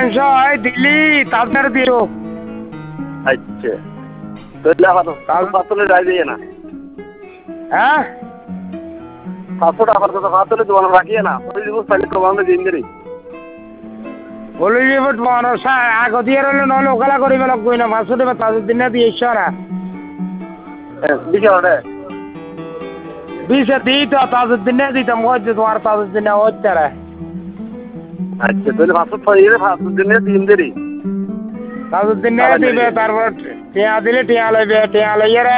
মাংস হয় দিলি তাদের দিও। আচ্ছা তাহলে আবার 500 যাই না। হ্যাঁ 500 টাকা তো 500 দোকান রাখিয়ে না ওই দিব তাহলে তো আমরা দিন দেরি বলি রিপোর্ট মানুষ আগে দিয়ে রইল নহলে ওখালা করিবে লাগবে না 500 টাকা তাদের দিনে দিয়ে ইশারা বিশাল রে বিশে দিই তো তাদের দিনে দিতাম হচ্ছে তোমার তাদের দিনে হচ্ছে রে। আচ্ছা তাহলে 500 ছয় 500 দিনে দিন দেরি তাদের দিনে দিবে তারপর টিয়া দিলে টিয়া লইবে টিয়া লইয়ে